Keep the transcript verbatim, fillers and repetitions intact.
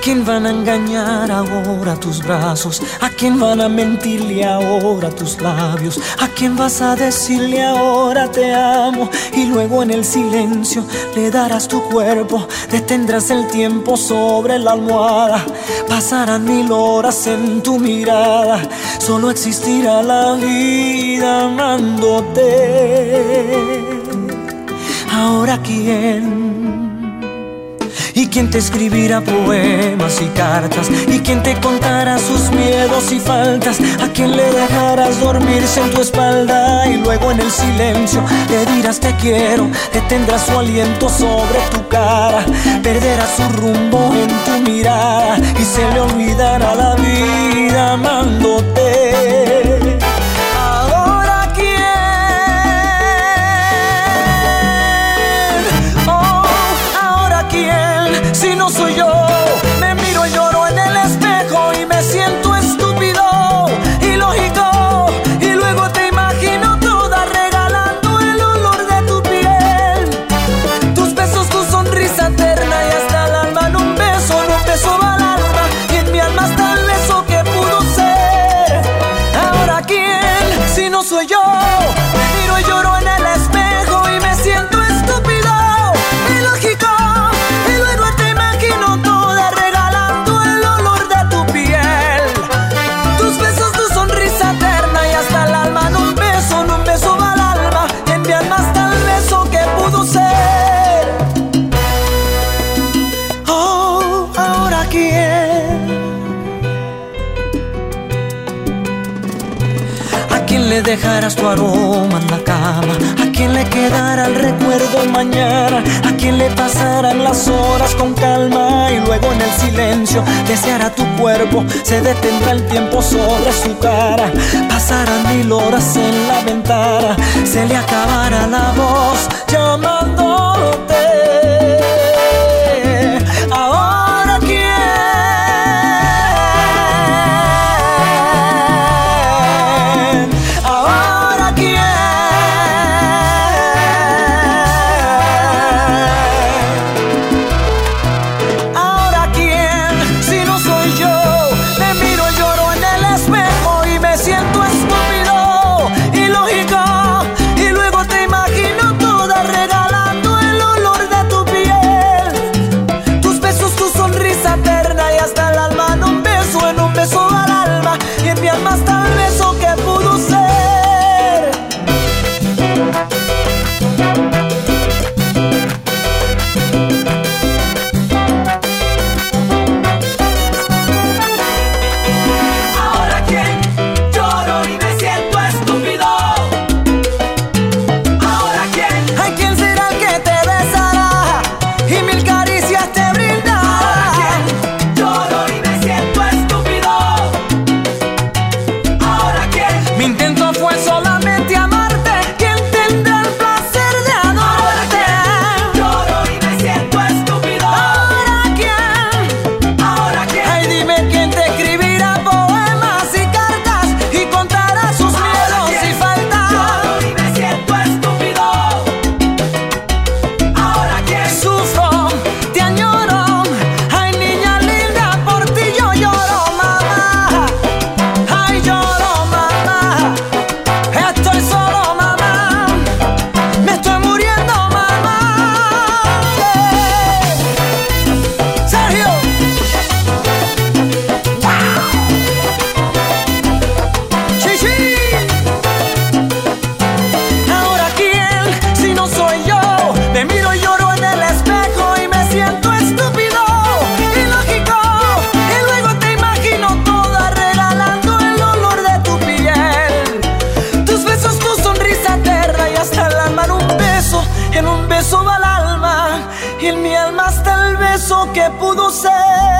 quién van a engañar ahora tus brazos? ¿A quién van a mentirle ahora tus labios? ¿A quién vas a decirle ahora te amo? Y luego en el silencio le darás tu cuerpo, detendrás el tiempo sobre la almohada. Pasarán mil horas en tu mirada, solo existirá la vida amándote. Ahora quién, y quién te escribirá poemas y cartas, y quién te contará sus miedos y faltas, a quién le dejarás dormirse en tu espalda y luego en el silencio le dirás te quiero, detendrás su aliento sobre tu cara, perderás su rumbo en tu mirada y se le olvidará la vida amándote. Ahora quién, oh, ahora quién, si no soy yo. Me miro y lloro en el espejo y me siento estúpido, ilógico, y luego te imagino toda regalando el olor de tu piel, tus besos, tu sonrisa eterna y hasta el alma en un beso, en un beso va al alma y en mi alma hasta el beso que pudo ser. Ahora quién, si no soy yo. Me miro y lloro en el espejo y me siento estúpido, ilógico, y luego te imagino toda regalando el olor de tu piel, tus besos, tu sonrisa eterna y hasta el alma en un beso, en un beso va al alma y en mi alma hasta el beso que pudo ser. Oh, ahora quién, ¿a quién le dejarás tu aroma en la cama? ¿A quién le quedará el recuerdo mañana? ¿A quién le pasarán las horas con calma? Y luego en el silencio deseará tu cuerpo, se detendrá el tiempo sobre su cara. Pasarán mil horas en la ventana, se le acabará la voz llamándote. Ahora quién, ahora quién, ahora quién, si no soy yo. Me miro y lloro en el espejo y me siento estúpido, ilógico, y luego te imagino toda regalando el olor de tu piel, tus besos, tu sonrisa eterna y hasta el alma en un beso, en un beso al alma y en mi alma hasta el beso que pudo ser. Ahora quién, lloro y me siento estúpido. Ahora quién, ay, quién será el que te besará y mil caricias te brindará. Ahora quién, lloro y me siento estúpido. Ahora quién, mi intento fue solamente amarte. ¿Quién tendrá el placer de adorarte? Lloro y me siento estúpido. Ahora quién, ahora quién, ay, dime quién te escribirá poemas y cartas y contará sus miedos y faltas. Lloro y me siento estúpido. Ahora quién, sufro, te añoro, ay, niña linda, por ti yo lloro, mamá. Ay, lloro, mamá. Estoy solo, mamá. Me estoy muriendo, mamá. Sergio. Chichi. Ahora quién, si no soy yo. Me miro y lloro en el espejo y me siento estúpido, ilógico, y luego te imagino toda regalando el olor de tu piel, tus besos, tu sonrisa eterna y hasta el alma en un beso, en un beso va al alma y en mi alma hasta el beso que pudo ser.